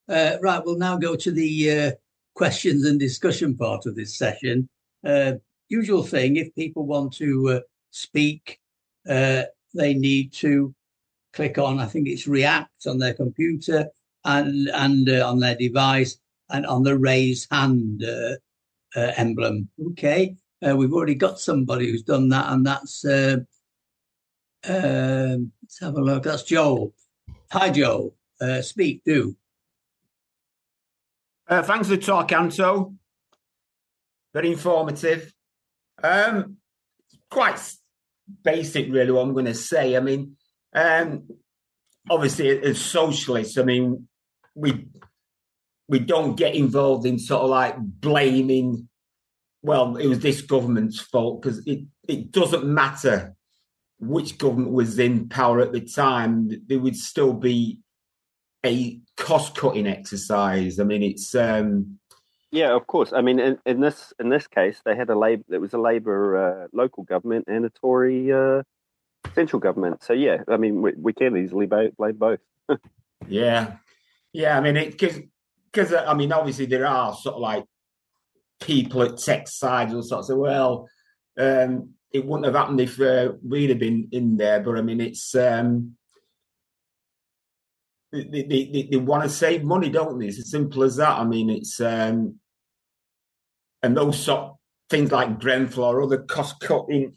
Right, we'll now go to the questions and discussion part of this session. Usual thing, if people want to speak, they need to click on, I think it's React on their computer and on their device and on the raise hand emblem. Okay, we've already got somebody who's done that, and that's, let's have a look, that's Joel. Hi, Joel. Speak, do. Thanks for the talk, Anto. Very informative. Quite basic, really, what I'm going to say. I mean, obviously, as socialists, I mean, we don't get involved in sort of like blaming, well, it was this government's fault, because it doesn't matter which government was in power at the time. There would still be a cost-cutting exercise. I mean, it's yeah, of course. I mean, in this case, they had a Labour. It was a Labour local government and a Tory central government. So yeah, I mean, we can easily blame both. yeah. I mean, because I mean, obviously there are sort of like people at tech sides who sort of say, well, it wouldn't have happened if we'd have been in there. But I mean, it's they want to save money, don't they? It's as simple as that. I mean, it's and those sort of things like Grenfell or other cost-cutting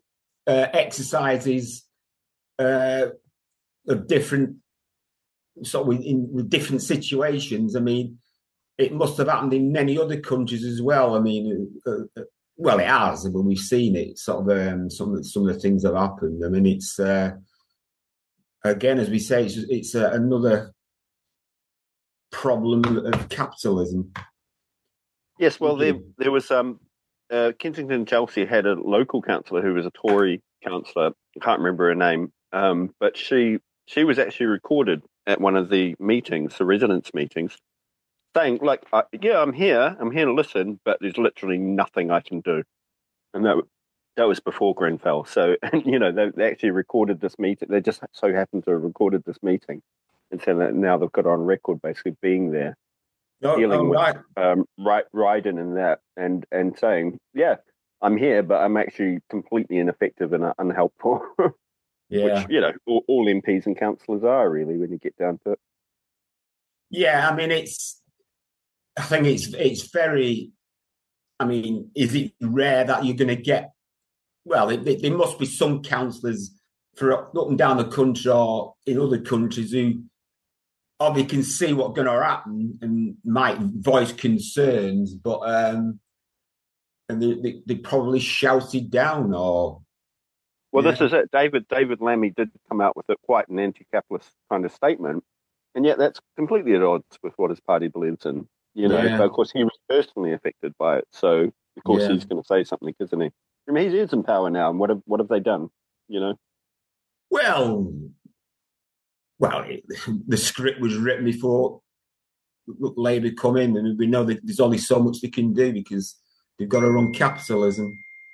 exercises of different sort of with different situations. I mean, it must have happened in many other countries as well. I mean, well, it has when we've seen it. Sort of some of the things that have happened. I mean, it's. Again, as we say, it's another problem of capitalism. Yes, well, there was Kensington Chelsea had a local councillor who was a Tory councillor. I can't remember her name, but she was actually recorded at one of the meetings, the residents' meetings, saying, like, yeah, I'm here to listen, but there's literally nothing I can do. And that was before Grenfell. So, and, you know, they actually recorded this meeting. They just so happened to have recorded this meeting. And so that now they've got on record basically being there, dealing with Ryden and that, and saying, yeah, I'm here, but I'm actually completely ineffective and unhelpful. Yeah. Which, you know, all MPs and councillors are really when you get down to it. Yeah, I mean, I think it's very, I mean, is it rare that you're going to get, well, there must be some councillors for up and down the country or in other countries who obviously can see what's going to happen and might voice concerns, but and they probably shouted down or. Well, This is it. David Lammy did come out with quite an anti-capitalist kind of statement, and yet that's completely at odds with what his party believes in. You know, but of course he was personally affected by it, so of course he's going to say something, isn't he? I mean, he is in power now, and what have they done? You know. Well, the script was written before Labour come in, and we know that there's only so much they can do because they've got to run capitalism.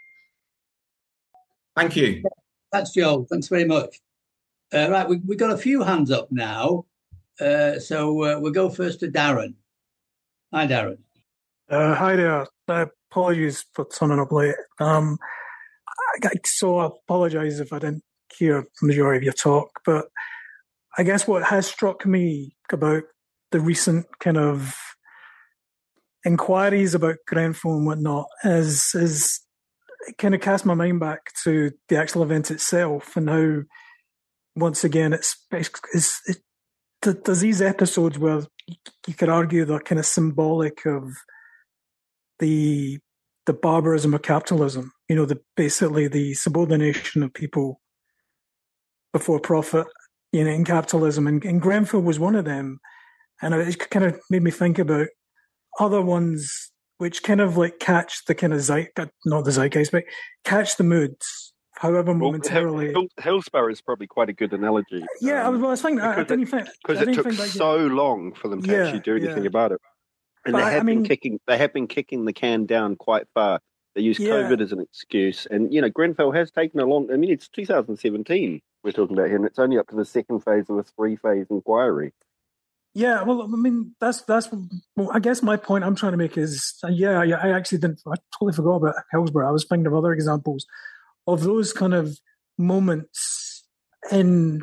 Thank you. Thanks, Joel. Thanks very much. Right, we've got a few hands up now, so we'll go first to Darren. Hi, Darren. Hi there. Apologies for turning up late. So I apologise if I didn't hear the majority of your talk, but I guess what has struck me about the recent kind of inquiries about Grenfell and whatnot is it kind of cast my mind back to the actual event itself and how, once again, there's these episodes where you could argue they're kind of symbolic of the barbarism of capitalism. You know, basically the subordination of people before profit, you know, in capitalism. And Grenfell was one of them. And it kind of made me think about other ones which kind of like catch the kind of not the zeitgeist, but catch the moods, however momentarily. Hillsborough is probably quite a good analogy. Yeah, I was thinking that. Because it took so long for them to actually do anything about it. And they have been kicking the can down quite far. They use COVID as an excuse. And, you know, Grenfell has taken it's 2017 we're talking about here, and it's only up to the second phase of a 3-phase inquiry. Yeah, well, I mean, well, I guess my point I'm trying to make is, I actually didn't, I totally forgot about Hillsborough. I was thinking of other examples of those kind of moments in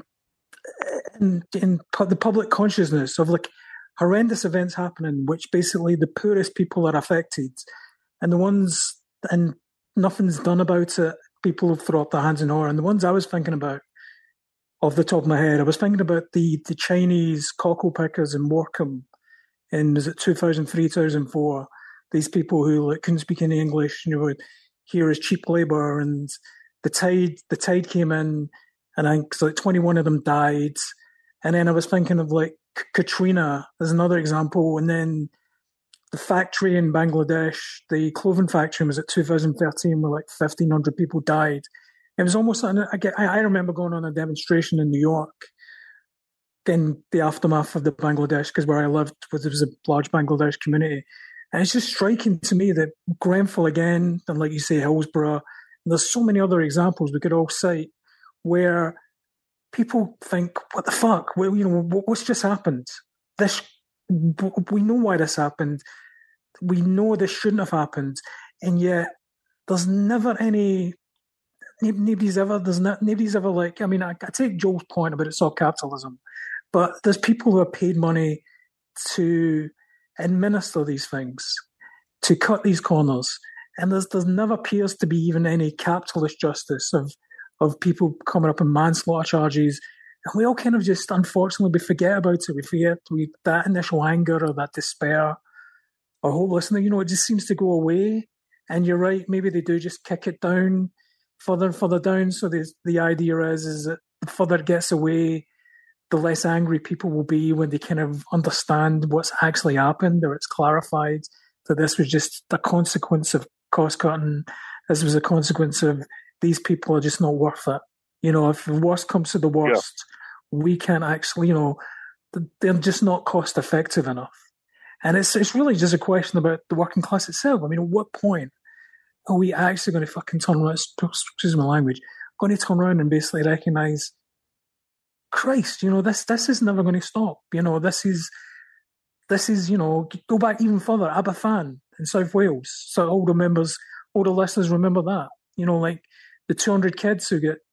the public consciousness of like horrendous events happening, which basically the poorest people are affected, and the ones, and nothing's done about it. People throw up their hands in horror. And the ones I was thinking about, off the top of my head, I was thinking about the Chinese cockle pickers in Morecambe in, was it 2003, 2004? These people who like couldn't speak any English, would here as cheap labour, and the tide came in, and I think like 21 of them died. And then I was thinking of like Katrina as another example, and then the factory in Bangladesh, the clothing factory, was at 2013, where like 1,500 people died. It was almost, I remember going on a demonstration in New York in the aftermath of the Bangladesh, because where I lived there was a large Bangladesh community. And it's just striking to me that Grenfell again, and like you say, Hillsborough, and there's so many other examples we could all cite where people think, what the fuck? Well, what's just happened? We know why this happened. We know this shouldn't have happened. And yet there's never any, nobody's ever like, I mean, I take Joel's point about it's all capitalism, but there's people who are paid money to administer these things, to cut these corners. And there's never appears to be even any capitalist justice of people coming up in manslaughter charges. And we all kind of just, unfortunately, we forget about it. We forget that initial anger or that despair or hopelessness. It just seems to go away. And you're right, maybe they do just kick it down further and further down. So the idea is that the further it gets away, the less angry people will be when they kind of understand what's actually happened, or it's clarified that this was just a consequence of cost cutting. This was a consequence of these people are just not worth it. If the worst comes to the worst, we can't actually, they're just not cost effective enough. And it's really just a question about the working class itself. I mean, at what point are we actually going to fucking turn around, excuse my language, going to turn around and basically recognise, Christ, this is never going to stop. This is, go back even further, Aberfan in South Wales. So older listeners remember that. Like the 200 kids who get,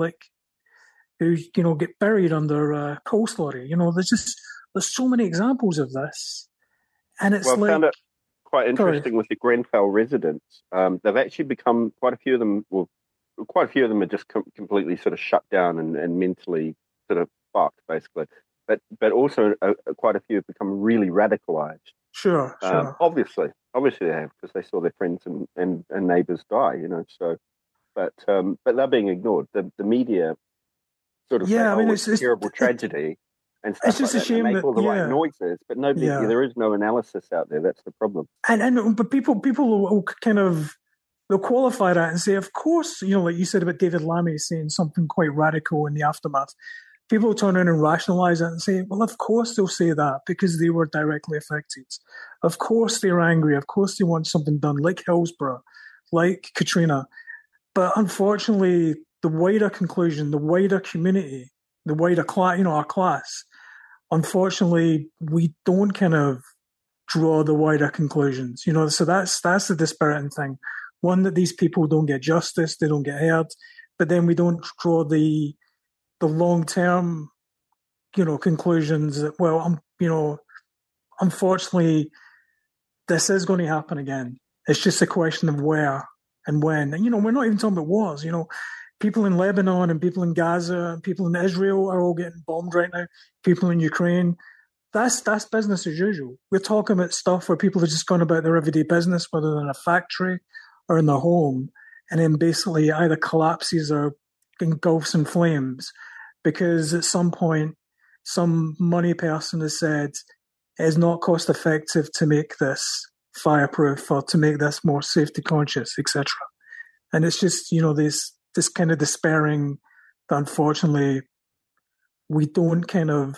get buried under coal slurry. There's so many examples of this. And it's I found it quite interesting with the Grenfell residents. They've actually become, quite a few of them are just completely sort of shut down and mentally sort of fucked, basically. But also quite a few have become really radicalized. Sure. Obviously they have, because they saw their friends and neighbors die, So, but they're being ignored. The media sort of it's a terrible tragedy. And stuff it's just like a shame they make that all the right noises, but nobody. Yeah. There is no analysis out there. That's the problem. But people will kind of, they'll qualify that and say, of course, like you said about David Lammy saying something quite radical in the aftermath. People will turn around and rationalise it and say, well, of course they'll say that because they were directly affected. Of course they're angry. Of course they want something done, like Hillsborough, like Katrina. But unfortunately, the wider conclusion, the wider community, the wider class, our class, unfortunately, we don't kind of draw the wider conclusions, so that's the dispiriting thing. One, that these people don't get justice, they don't get heard, but then we don't draw the long-term, conclusions that, well, unfortunately, this is going to happen again. It's just a question of where and when. And, we're not even talking about wars, People in Lebanon and people in Gaza and people in Israel are all getting bombed right now. People in Ukraine, that's business as usual. We're talking about stuff where people are just going about their everyday business, whether they're in a factory or in their home, and then basically either collapses or engulfs in flames because at some point some money person has said it is not cost effective to make this fireproof or to make this more safety conscious, etc. And it's just, this kind of despairing that unfortunately we don't kind of,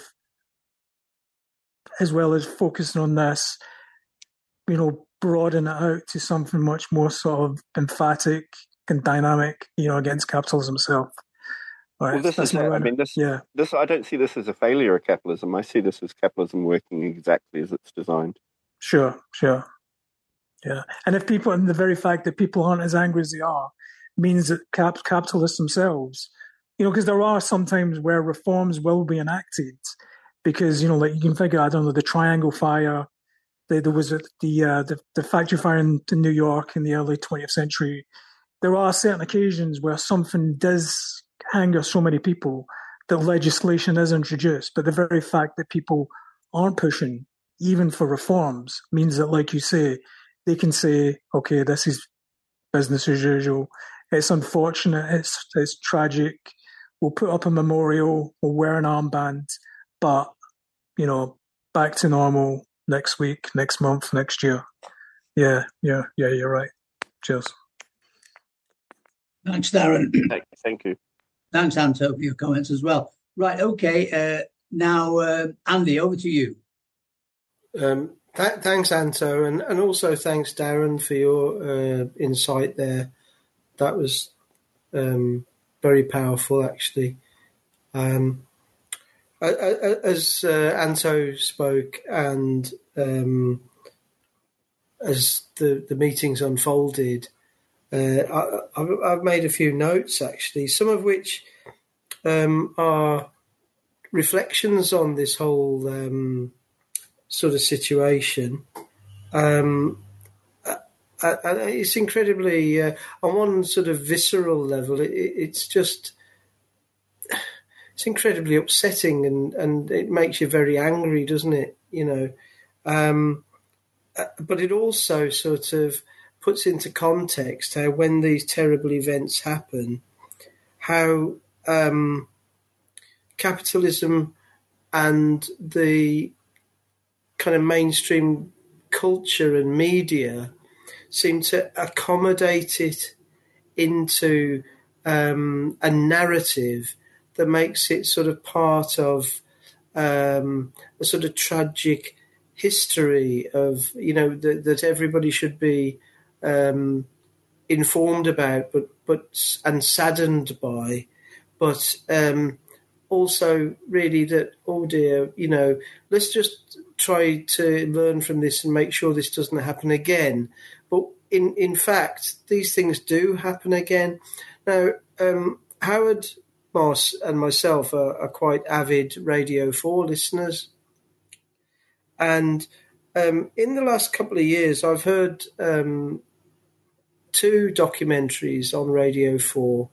as well as focusing on this, broaden it out to something much more sort of emphatic and dynamic, against capitalism itself. All right, Well, this that's is my it. I runner. mean, this I don't see this as a failure of capitalism. I see this as capitalism working exactly as it's designed. Sure. Yeah. And if people, and the very fact that people aren't as angry as they are, means that capitalists themselves, because there are some times where reforms will be enacted because, like you can figure, I don't know, the Triangle Fire, there was the factory fire in New York in the early 20th century. There are certain occasions where something does anger so many people that legislation is introduced, but the very fact that people aren't pushing, even for reforms, means that, like you say, they can say, okay, this is business as usual. It's unfortunate. It's tragic. We'll put up a memorial. We'll wear an armband. But, back to normal next week, next month, next year. Yeah, you're right. Cheers. Thanks, Darren. Thank you. Thanks, Anto, for your comments as well. Right, okay. Now, Andy, over to you. Thanks, Anto, and also thanks, Darren, for your insight there. That was very powerful, actually. As Anto spoke and as the meetings unfolded, I've made a few notes, actually, some of which are reflections on this whole sort of situation. And it's incredibly, on one sort of visceral level, it's incredibly upsetting and it makes you very angry, doesn't it? But it also sort of puts into context how when these terrible events happen, how capitalism and the kind of mainstream culture and media seem to accommodate it into a narrative that makes it sort of part of a sort of tragic history of, that everybody should be informed about, but and saddened by, but also really that, oh dear, let's just try to learn from this and make sure this doesn't happen again. But in fact, these things do happen again. Now, Howard Moss and myself are quite avid Radio 4 listeners. And in the last couple of years, I've heard 2 documentaries on Radio 4.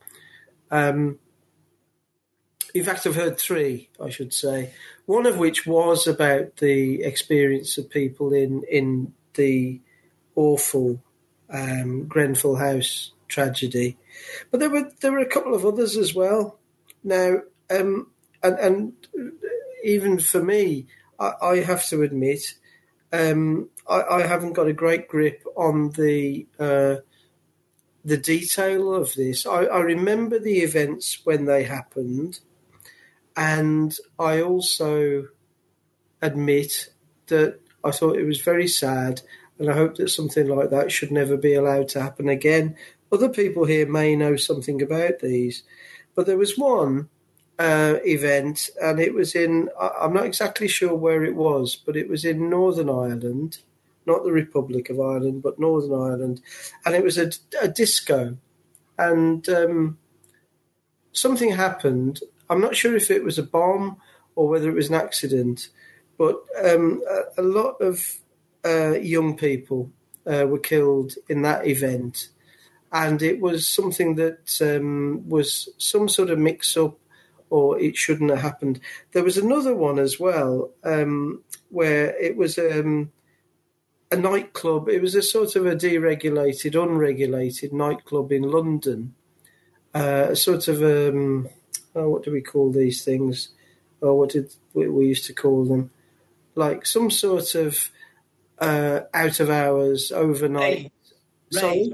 In fact, I've heard 3, I should say. One of which was about the experience of people in the awful Grenfell House tragedy. But there were a couple of others as well. Now, and even for me, I have to admit, I haven't got a great grip on the detail of this. I remember the events when they happened, and I also admit that I thought it was very sad, and I hope that something like that should never be allowed to happen again. Other people here may know something about these, but there was one event, and it was I'm not exactly sure where it was, but it was in Northern Ireland, not the Republic of Ireland, but Northern Ireland, and it was a disco, and something happened. I'm not sure if it was a bomb or whether it was an accident, but a lot of young people were killed in that event, and it was something that was some sort of mix-up, or it shouldn't have happened. There was another one as well where it was a nightclub. It was a sort of a deregulated, unregulated nightclub in London, a sort of what do we call these things? Or what did we used to call them? Like some sort of out of hours, overnight. Rave.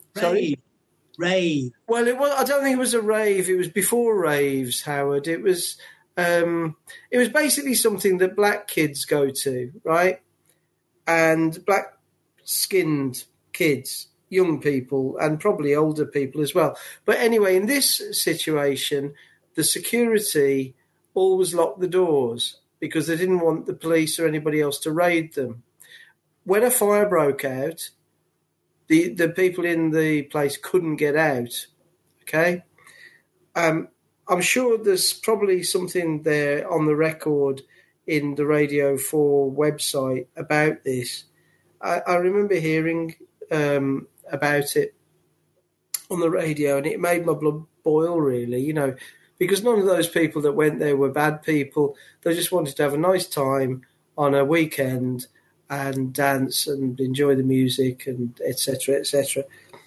Well, it was. I don't think it was a rave. It was before raves, Howard. It was basically something that black kids go to, right? And black-skinned kids, young people, and probably older people as well. But anyway, in this situation, the security always locked the doors because they didn't want the police or anybody else to raid them. When a fire broke out, the people in the place couldn't get out. Okay, I'm sure there's probably something there on the record in the Radio 4 website about this. I remember hearing about it on the radio, and it made my blood boil, really, because none of those people that went there were bad people. They just wanted to have a nice time on a weekend and dance and enjoy the music and etc., etc.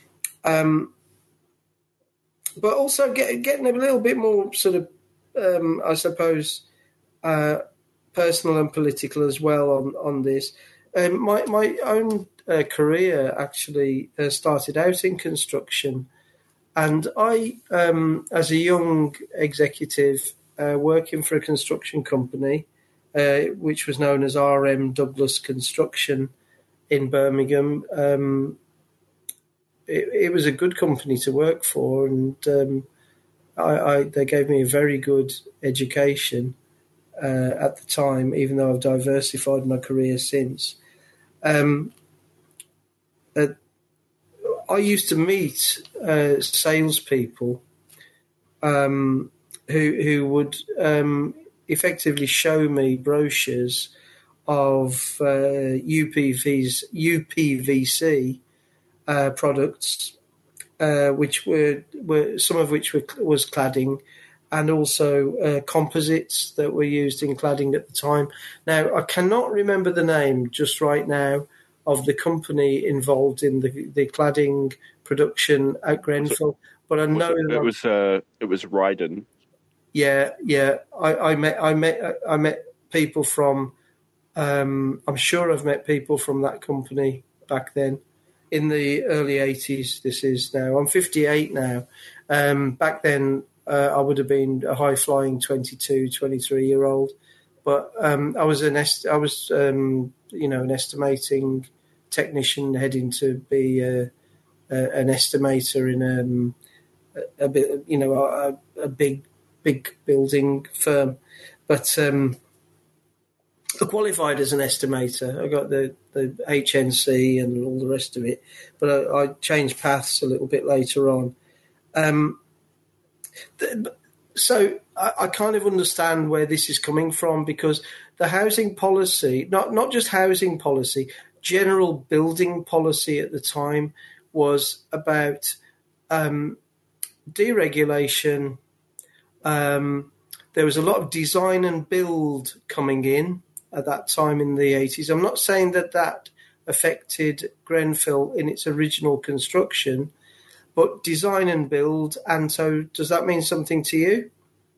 But also getting a little bit more sort of, I suppose, personal and political as well on this. My own career actually started out in construction, and I, as a young executive working for a construction company, which was known as RM Douglas Construction in Birmingham, it was a good company to work for, and they gave me a very good education at the time, even though I've diversified my career since. I used to meet salespeople who would effectively show me brochures of UPVC products, which were some of which was cladding, and also composites that were used in cladding at the time. Now, I cannot remember the name just right now of the company involved in the cladding production at Grenfell, but I know it was Ryden. Yeah. I met people from. I'm sure I've met people from that company back then, in the early 80s. This is now. I'm 58 now. Back then, I would have been a high-flying 22, 23-year-old, but I was an estimating technician heading to be an estimator in a big building firm, but I qualified as an estimator. I got the HNC and all the rest of it, but I changed paths a little bit later on. So I kind of understand where this is coming from, because the housing policy, not just housing policy, general building policy at the time was about deregulation. There was a lot of design and build coming in at that time in the 80s. I'm not saying that affected Grenfell in its original construction, but design and build. And so does that mean something to you?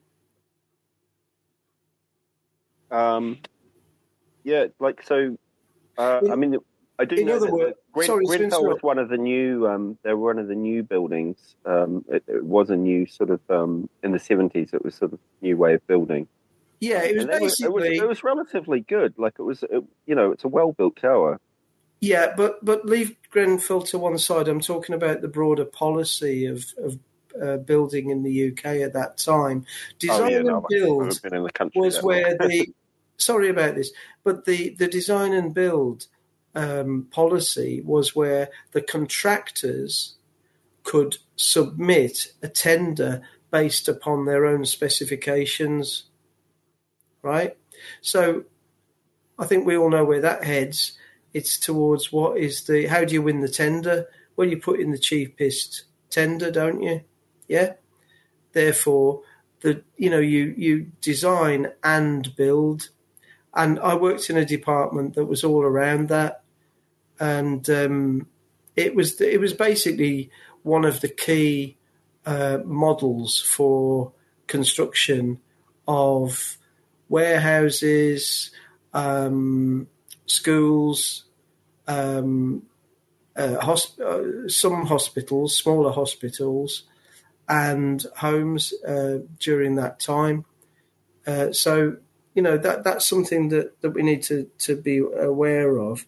Yeah, I mean, I do know that Grenfell was one of the new. They were one of the new buildings. It was a new sort of in the 70s. It was sort of new way of building. Yeah, it was basically. It was relatively good. Like it's a well built tower. Yeah, but leave Grenfell to one side. I'm talking about the broader policy of building in the UK at that time. Design and build was where the. Sorry about this, but the design and build policy was where the contractors could submit a tender based upon their own specifications, right? So I think we all know where that heads. It's towards how do you win the tender? Well, you put in the cheapest tender, don't you? Yeah. Therefore, you design and build. And I worked in a department that was all around that, and it was basically one of the key models for construction of warehouses, schools, some hospitals, smaller hospitals, and homes during that time. So. That's something that we need to be aware of.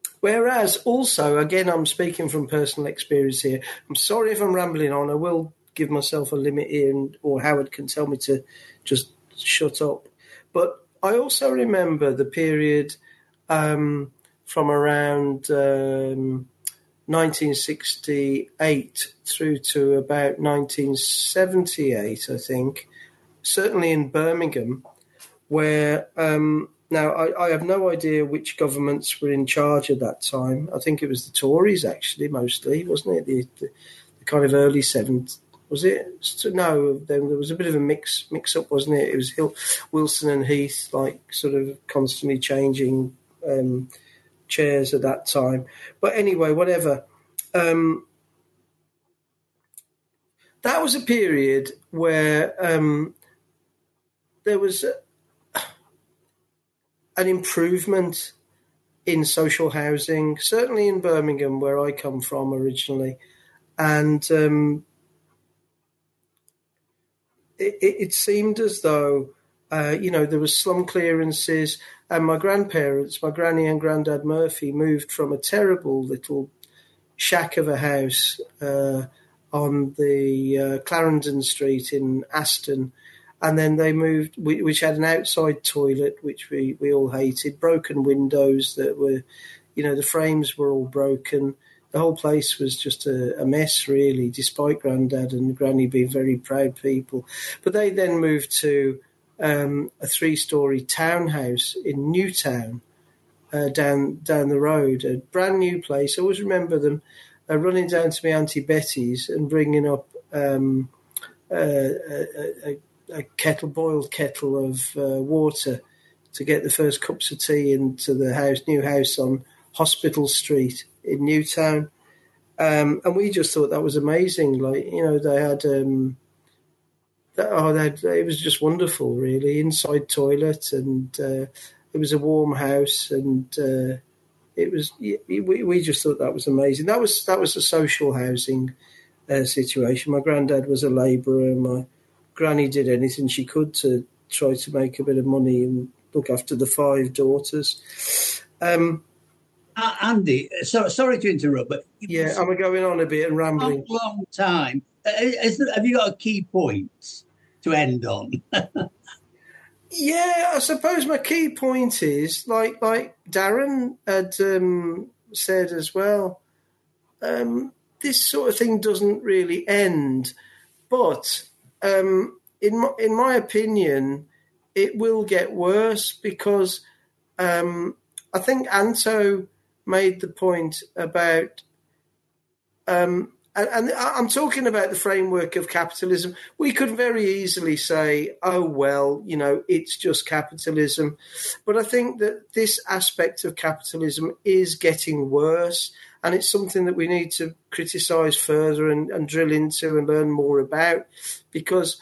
Whereas also, again, I'm speaking from personal experience here. I'm sorry if I'm rambling on. I will give myself a limit here, or Howard can tell me to just shut up. But I also remember the period from around 1968 through to about 1978, I think, certainly in Birmingham, where now I have no idea which governments were in charge at that time. I think it was the Tories, actually, mostly, wasn't it? The kind of early 70s. Was it? No, there was a bit of a mix up, wasn't it? It was Wilson and Heath, like sort of constantly changing chairs at that time. But anyway, whatever. That was a period where there was an improvement in social housing, certainly in Birmingham, where I come from originally. And it seemed as though, there was slum clearances, and my grandparents, my granny and granddad Murphy, moved from a terrible little shack of a house on the Clarendon Street in Aston, and then they moved, which had an outside toilet, which we all hated, broken windows that were, the frames were all broken. The whole place was just a mess, really, despite Grandad and Granny being very proud people. But they then moved to a 3-storey townhouse in Newtown, down the road, a brand new place. I always remember them running down to my Auntie Betty's and bringing up a boiled kettle of water to get the first cups of tea into the new house on Hospital Street in Newtown. And we just thought that was amazing. Like, they had, it was just wonderful, really. Inside toilet, and it was a warm house, and it was. We just thought that was amazing. That was a social housing situation. My granddad was a labourer. My granny did anything she could to try to make a bit of money and look after the 5 daughters. Andy, sorry to interrupt, but yeah, I'm going on a bit and rambling. Long time. Have you got a key point to end on? Yeah, I suppose my key point is like Darren had said as well. This sort of thing doesn't really end, but in my opinion, it will get worse because I think Anto made the point about, and I'm talking about the framework of capitalism. We could very easily say, oh, well, it's just capitalism. But I think that this aspect of capitalism is getting worse, and it's something that we need to criticise further and drill into and learn more about, because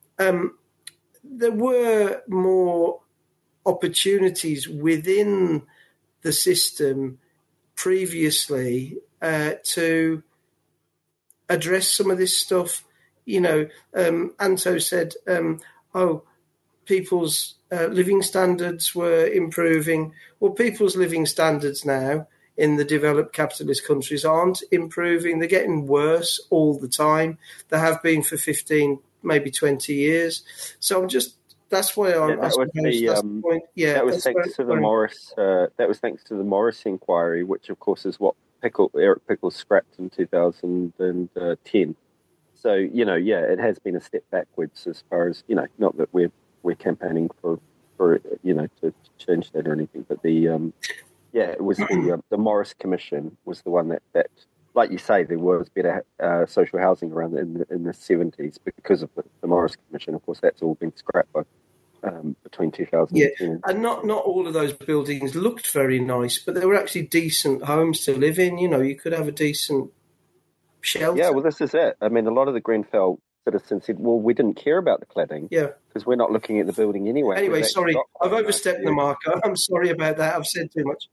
there were more opportunities within the system previously to address some of this stuff. Anto said, people's living standards were improving. Well, people's living standards now in the developed capitalist countries aren't improving. They're getting worse all the time. They have been for 15, maybe 20 years. So that's why that's the point. Yeah, that was thanks to the Morris. That was thanks to the Morris inquiry, which of course is what Eric Pickles scrapped in 2010. So it has been a step backwards as far as not that we're campaigning for to change that or anything, but it was the Morris Commission was the one that like you say, there was better social housing around in the 70s because of the Morris Commission. Of course, that's all been scrapped by between 2010. Yeah, and not all of those buildings looked very nice, but they were actually decent homes to live in. You could have a decent shelter. Yeah, well, this is it. I mean, a lot of the Grenfell citizens said, well, we didn't care about the cladding. Yeah. Because we're not looking at the building anyway. Anyway, sorry, I've overstepped the mark. I'm sorry about that. I've said too much.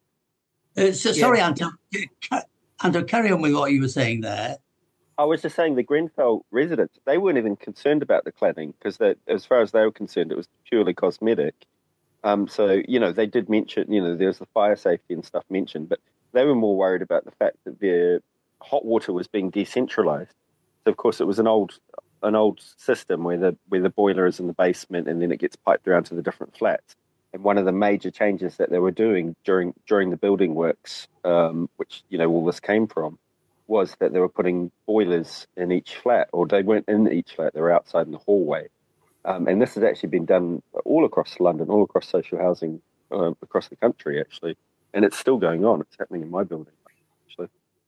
Sorry, Anto. Anto, carry on with what you were saying there. I was just saying the Grenfell residents, they weren't even concerned about the cladding because as far as they were concerned, it was purely cosmetic. So, they did mention, there's the fire safety and stuff mentioned, but they were more worried about the fact that their hot water was being decentralized. So of course it was an old system where the boiler is in the basement and then it gets piped around to the different flats. And one of the major changes that they were doing during the building works, which all this came from, was that they were putting boilers in each flat, or they weren't in each flat; they were outside in the hallway. And this has actually been done all across London, all across social housing, across the country, actually. And it's still going on. It's happening in my building, actually.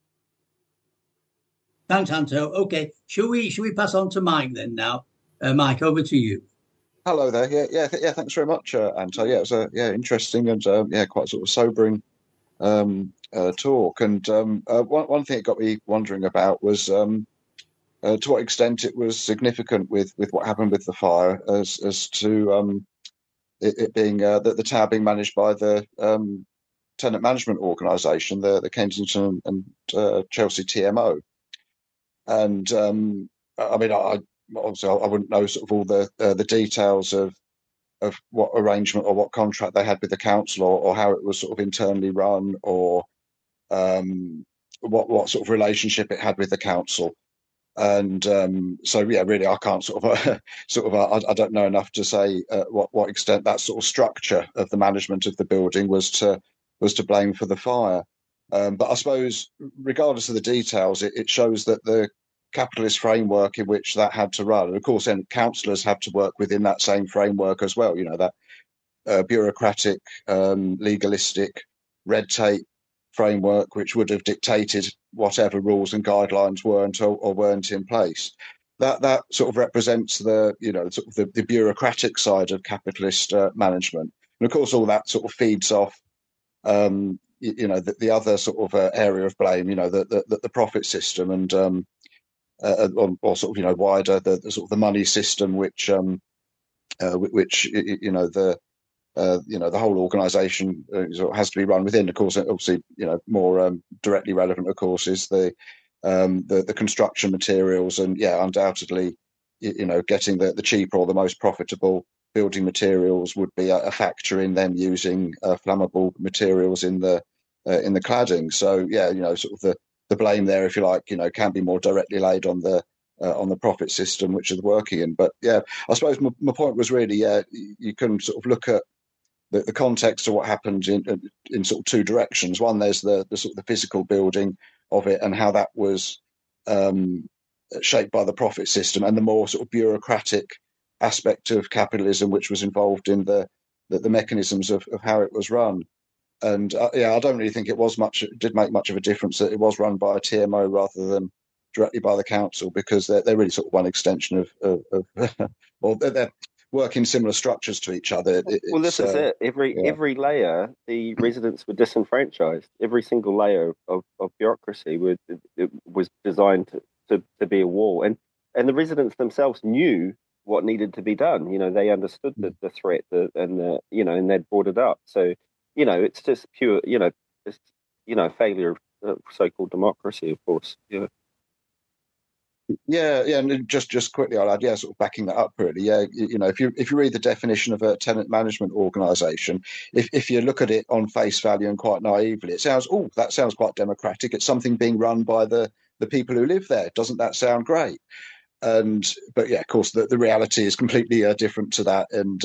Thanks, Anto. Okay, should we pass on to Mike then now? Mike, over to you. Hello there. Yeah. Thanks very much, Anto. Yeah, it was interesting and quite sort of sobering talk. And one thing it got me wondering about was to what extent it was significant with what happened with the fire, as to it being the tower being managed by the tenant management organisation, the Kensington and Chelsea TMO. And I mean, obviously I wouldn't know sort of all the details of what arrangement or what contract they had with the council, or how it was sort of internally run, or what sort of relationship it had with the council. And so really I can't sort of I don't know enough to say what extent that sort of structure of the management of the building was to blame for the fire. But I suppose regardless of the details, it shows that the capitalist framework in which that had to run, and of course then councillors have to work within that same framework as well, that bureaucratic, legalistic, red tape framework which would have dictated whatever rules and guidelines weren't or weren't in place. That sort of represents the sort of the bureaucratic side of capitalist management, and of course all that sort of feeds off the other sort of area of blame, the profit system, and or sort of wider the sort of the money system, which the whole organisation has to be run within. Of course, obviously, more directly relevant, of course, is the construction materials, and undoubtedly, getting the cheaper or the most profitable building materials would be a factor in them using flammable materials in the cladding. So sort of the blame there, if you like, can be more directly laid on the profit system which is working in. But I suppose my point was really, you can sort of look at the context of what happened in sort of two directions. One, there's the sort of the physical building of it and how that was shaped by the profit system, and the more sort of bureaucratic aspect of capitalism which was involved in the mechanisms of how it was run. And I don't really think it did make much of a difference that it was run by a TMO rather than directly by the council, because they're really sort of one extension of well, they're working similar structures to each other. This is it. Every layer, the residents were disenfranchised. Every single layer of bureaucracy was designed to be a wall, and the residents themselves knew what needed to be done. They understood the threat, and they'd brought it up. So it's just pure, failure of so-called democracy, of course. And just quickly, I'll add, sort of backing that up, really. If you read the definition of a tenant management organisation, if you look at it on face value and quite naively, that sounds quite democratic. It's something being run by the people who live there. Doesn't that sound great? But of course, the reality is completely different to that, and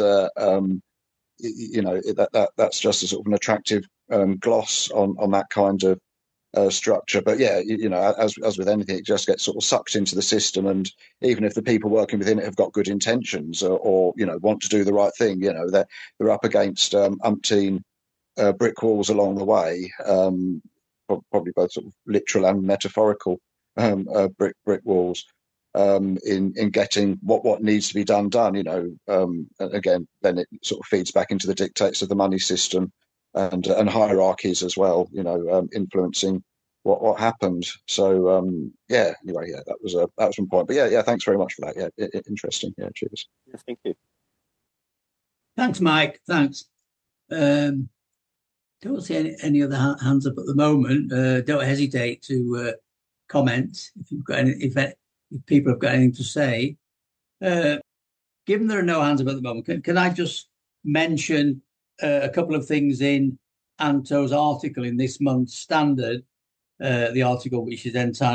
that's just a sort of an attractive gloss on that kind of structure. But as with anything, it just gets sort of sucked into the system, and even if the people working within it have got good intentions or want to do the right thing, they're up against umpteen brick walls along the way, probably both sort of literal and metaphorical brick walls, in getting what needs to be done. Again, then it sort of feeds back into the dictates of the money system and hierarchies as well, influencing what happened. So anyway, that was one point. But thanks very much for that. Interesting. Cheers. Yes, thank you. Thanks, Mike. Thanks. Don't see any other hands up at the moment. Don't hesitate to comment if you've got if people have got anything to say. Given there are no hands up at the moment, can I just mention a couple of things in Anto's article in this month's Standard, the article which is entitled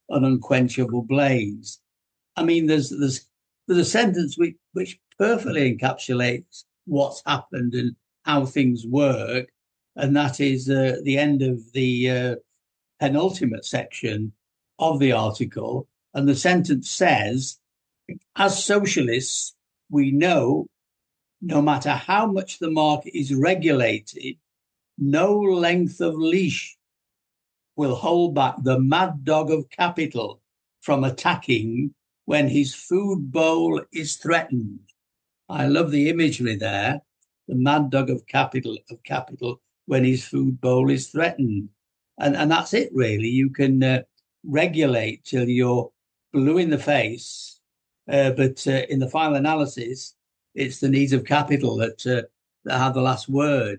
an unquenchable blaze. I mean, there's a sentence which perfectly encapsulates what's happened and how things work, and that is the end of the penultimate section of the article. And the sentence says, as socialists, we know no matter how much the market is regulated, no length of leash will hold back the mad dog of capital from attacking when his food bowl is threatened. I love the imagery there. The mad dog of capital when his food bowl is threatened. And that's it, really. You can regulate till you're blue in the face. But in the final analysis, it's the needs of capital that have the last word,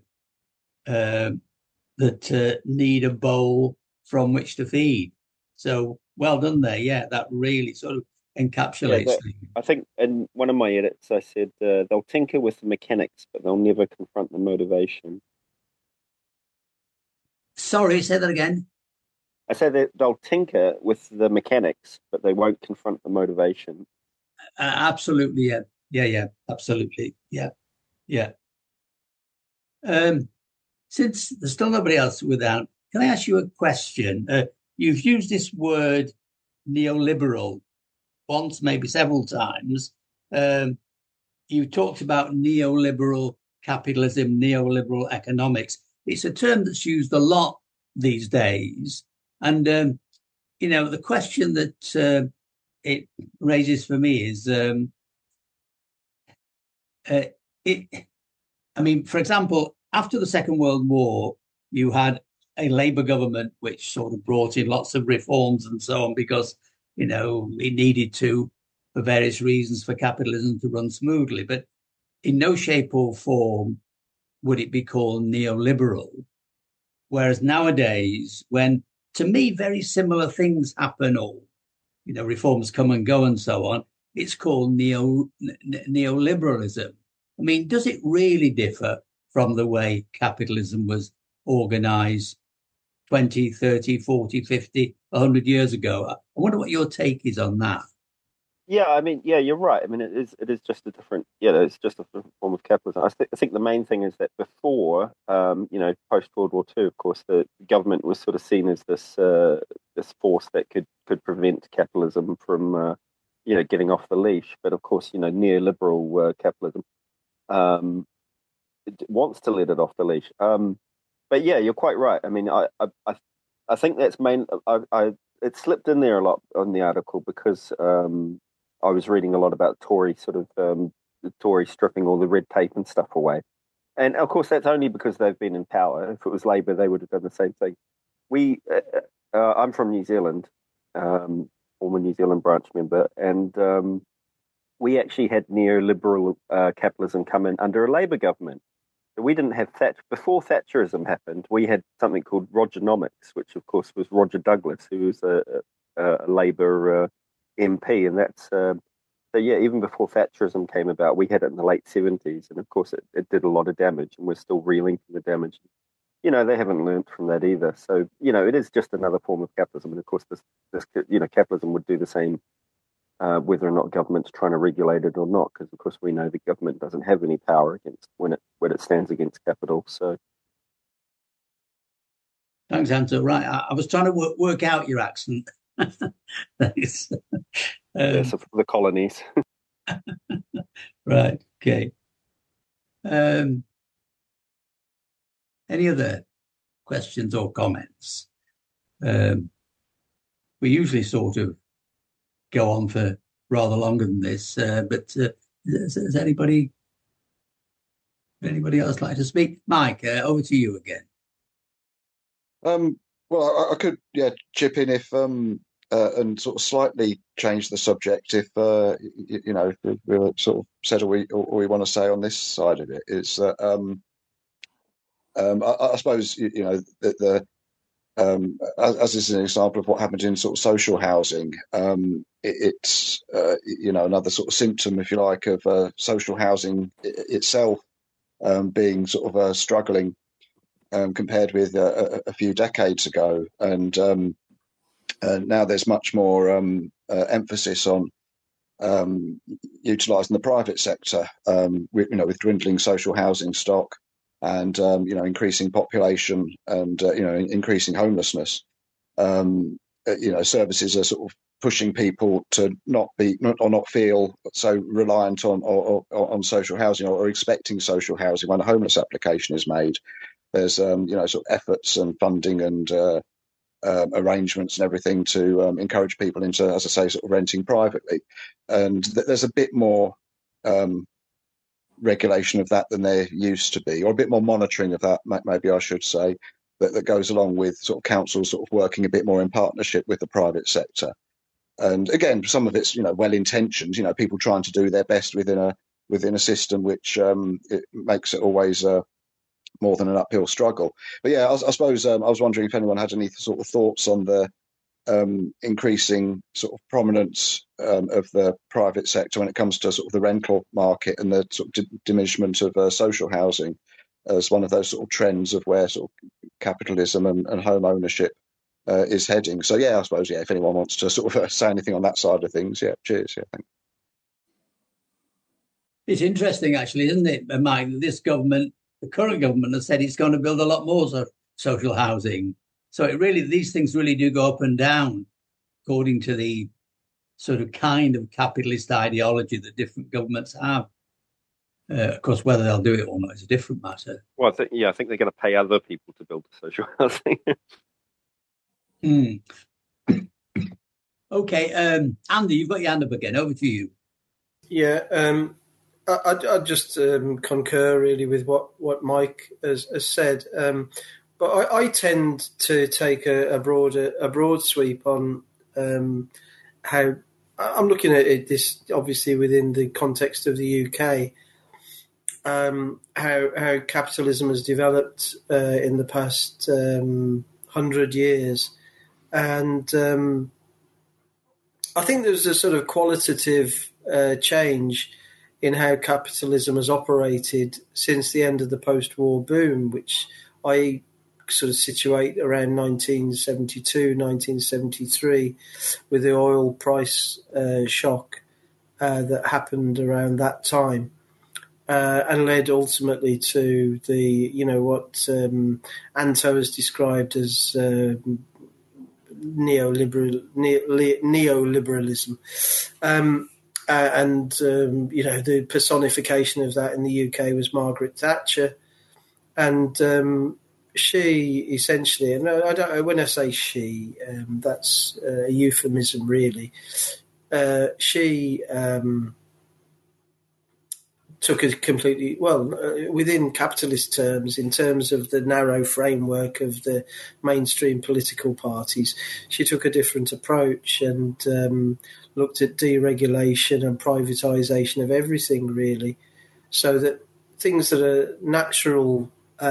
that need a bowl from which to feed. So well done there. Yeah, that really sort of encapsulates things. I think in one of my edits, I said they'll tinker with the mechanics, but they'll never confront the motivation. Sorry, say that again. I said that they'll tinker with the mechanics, but they won't confront the motivation. Absolutely, yeah, absolutely, yeah. Since there's still nobody else without, can I ask you a question? You've used this word neoliberal once, maybe several times. You talked about neoliberal capitalism, neoliberal economics. It's a term that's used a lot these days. And, the question that it raises for me is, for example, after the Second World War, you had a Labour government which sort of brought in lots of reforms and so on because, it needed to, for various reasons, for capitalism to run smoothly. But in no shape or form would it be called neoliberal. Whereas nowadays, when, to me, very similar things happen or, reforms come and go and so on, it's called neoliberalism. I mean, does it really differ from the way capitalism was organized 20, 30, 40, 50, 100 years ago? I wonder what your take is on that. Yeah, you're right. I mean, it is just a different, it's just a different form of capitalism. I think the main thing is that before, post World War II, of course, the government was sort of seen as this force that could prevent capitalism from, getting off the leash. But of course, neoliberal capitalism wants to let it off the leash. But yeah, you're quite right. I mean, I think that's it slipped in there a lot on the article because I was reading a lot about Tory the Tory stripping all the red tape and stuff away. And of course, that's only because they've been in power. If it was Labour, they would have done the same thing. I'm from New Zealand, former New Zealand branch member, and we actually had neoliberal capitalism come in under a Labour government. So we didn't have Thatcher. Before Thatcherism happened, we had something called Rogernomics, which of course was Roger Douglas, who was a Labour MP, and that's even before Thatcherism came about, we had it in the late 70s, and of course it did a lot of damage, and we're still reeling from the damage. They haven't learned from that either. So it is just another form of capitalism, and of course this capitalism would do the same whether or not government's trying to regulate it or not, because of course we know the government doesn't have any power against when it stands against capital. So. Thanks, Anto. Right, I was trying to work out your accent. So for the colonies. Right. Okay. Any other questions or comments? We usually sort of go on for rather longer than this, but does anybody else like to speak? Mike, over to you again. Well, I could chip in if and sort of slightly change the subject if if we sort of said all we want to say on this side of it is that I suppose that as is an example of what happens in sort of social housing, it's another sort of symptom, if you like, of social housing itself being sort of struggling compared with a few decades ago, and now there's much more emphasis on utilising the private sector, with dwindling social housing stock and increasing population and increasing homelessness. Services are sort of pushing people to not feel so reliant on social housing or expecting social housing when a homeless application is made. There's sort of efforts and funding and arrangements and everything to encourage people into, as I say, sort of renting privately. And there's a bit more regulation of that than there used to be, or a bit more monitoring of that, maybe I should say, that goes along with sort of councils sort of working a bit more in partnership with the private sector. And again, some of it's well-intentioned, people trying to do their best within a system which it makes it always more than an uphill struggle. But yeah, I suppose I was wondering if anyone had any sort of thoughts on the increasing sort of prominence of the private sector when it comes to sort of the rental market and the sort of diminishment of social housing as one of those sort of trends of where sort of capitalism and home ownership is heading. So yeah, I suppose if anyone wants to sort of say anything on that side of things, cheers. Thanks. It's interesting, actually, isn't it, Mike? This government, the current government, has said it's going to build a lot more social housing. So these things really do go up and down according to the sort of kind of capitalist ideology that different governments have. Of course, whether they'll do it or not is a different matter. Well, I think they're going to pay other people to build the social housing. Okay, Andy, you've got your hand up again. Over to you. Yeah, I just concur really with what Mike has said. But I tend to take a broad sweep on how I'm looking at this, obviously within the context of the UK. How capitalism has developed in the past 100 years. And I think there's a sort of qualitative change in how capitalism has operated since the end of the post-war boom, which I sort of situate around 1972, 1973, with the oil price shock that happened around that time. And led ultimately to what Anto has described as neoliberalism, the personification of that in the UK was Margaret Thatcher, and she essentially, and when I say she, that's a euphemism really. She took a completely, within capitalist terms, in terms of the narrow framework of the mainstream political parties, she took a different approach and looked at deregulation and privatisation of everything, really, so that things that are natural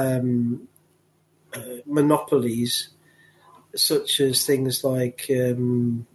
monopolies, such as things like, the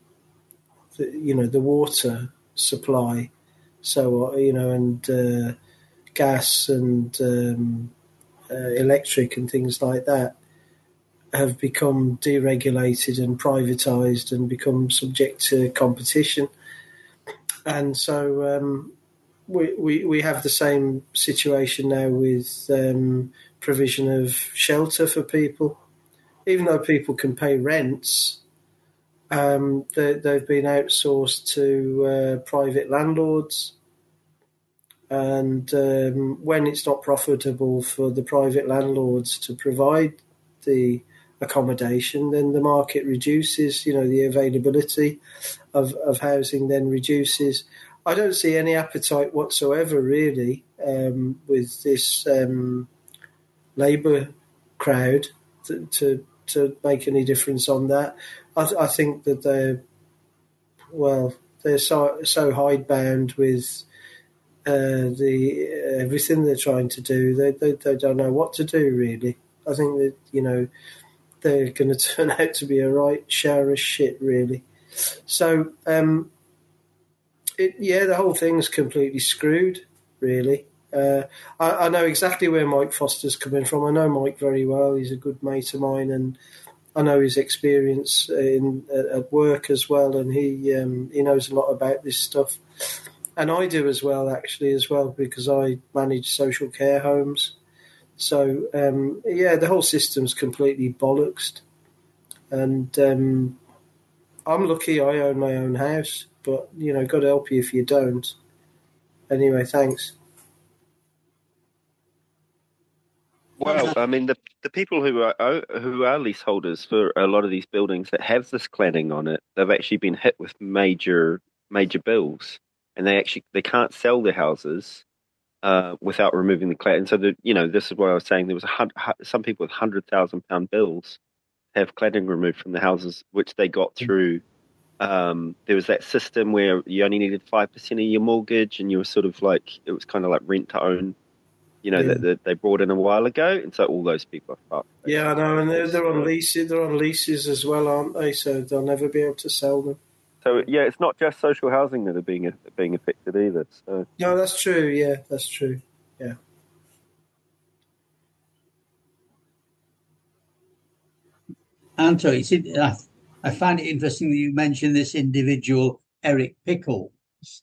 water supply, so, and gas and electric and things like that have become deregulated and privatised and become subject to competition. And so we have the same situation now with provision of shelter for people. Even though people can pay rents, they've been outsourced to private landlords, and when it's not profitable for the private landlords to provide the accommodation, then the market reduces, the availability of housing then reduces. I don't see any appetite whatsoever, really, with this Labour crowd to make any difference on that. I think that they're so hidebound with everything they're trying to do. They don't know what to do, really. I think that they're going to turn out to be a right shower of shit, really. So the whole thing's completely screwed, really. I know exactly where Mike Foster's coming from. I know Mike very well. He's a good mate of mine, and I know his experience at work as well, and he knows a lot about this stuff. And I do as well, because I manage social care homes. So, the whole system's completely bollocksed. And I'm lucky I own my own house, but, God help you if you don't. Anyway, thanks. Well, I mean, the people who are leaseholders for a lot of these buildings that have this cladding on it, they've actually been hit with major bills, and they can't sell their houses without removing the cladding. So this is what I was saying. There was some people with £100,000 bills have cladding removed from the houses, which they got through. There was that system where you only needed 5% of your mortgage, and you were sort of like, it was kind of like rent to own. That they brought in a while ago, and so all those people are fucked. Yeah, I know, and they're on leases. They're on leases as well, aren't they? So they'll never be able to sell them. So yeah, it's not just social housing that are being affected either. So no, that's true. Yeah, that's true. Yeah. Anto, I find it interesting that you mentioned this individual, Eric Pickles.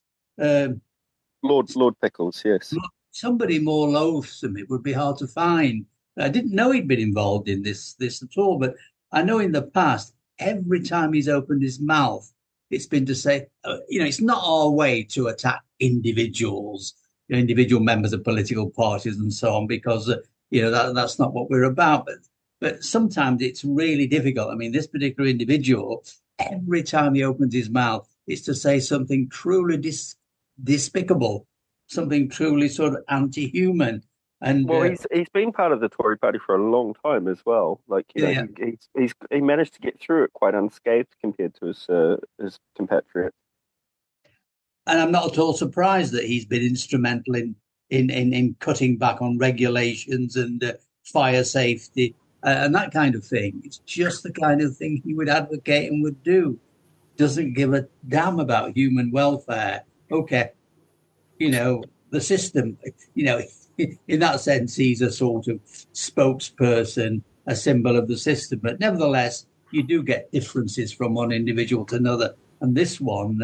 Lord Pickles, yes. Somebody more loathsome, it would be hard to find. I didn't know he'd been involved in this at all, but I know in the past, every time he's opened his mouth, it's been to say, it's not our way to attack individuals, individual members of political parties and so on, because, that's not what we're about. But sometimes it's really difficult. I mean, this particular individual, every time he opens his mouth, it's to say something truly despicable, something truly sort of anti-human. And he's been part of the Tory party for a long time as well. Like he managed to get through it quite unscathed compared to his compatriots. And I'm not at all surprised that he's been instrumental in cutting back on regulations and fire safety and that kind of thing. It's just the kind of thing he would advocate and would do. Doesn't give a damn about human welfare. Okay. The system, in that sense, he's a sort of spokesperson, a symbol of the system. But nevertheless, you do get differences from one individual to another. And this one,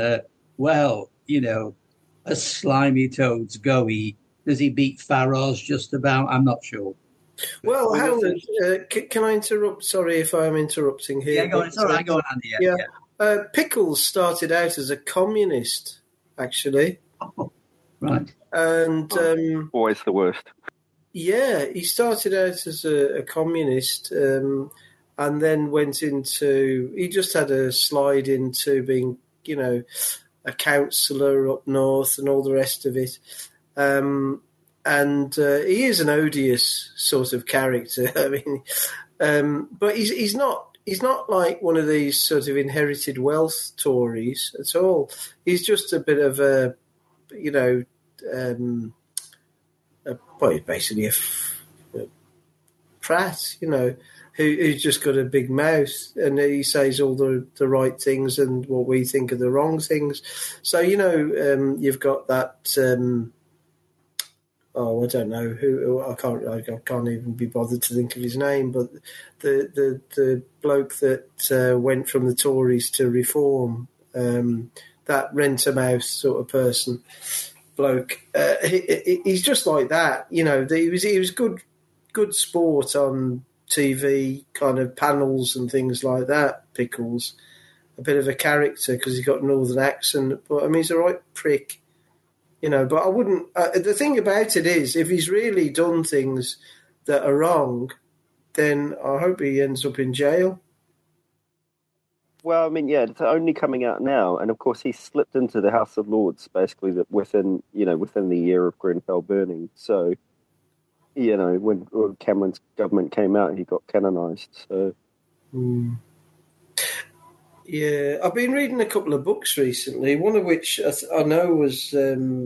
as slimy toads go, does he beat Farage just about? I'm not sure. Well, Howard, can I interrupt? Sorry if I'm interrupting here. Yeah, go on. It's all right. Go on, Andy. Yeah. Pickles started out as a communist, actually. Oh. Right. And always the worst. Yeah, he started out as a communist and then went into... He just had a slide into being, a councillor up north and all the rest of it. And he is an odious sort of character. I mean, but he's not like one of these sort of inherited wealth Tories at all. He's just a bit of a, basically a prat, who's just got a big mouth, and he says all the right things and what we think are the wrong things. So you've got that. I don't know who. I can't even be bothered to think of his name. But the bloke that went from the Tories to Reform, that rent-a-mouth sort of person, bloke. He's just like that. He was good sport on TV, kind of panels and things like that. Pickles, a bit of a character because he's got a northern accent, but I mean he's a right prick. But I wouldn't. The thing about it is, if he's really done things that are wrong, then I hope he ends up in jail. Well, I mean, yeah, it's only coming out now, and of course he slipped into the House of Lords basically within the year of Grenfell burning. So, when Cameron's government came out, he got canonised. So. Yeah, I've been reading a couple of books recently, one of which I know was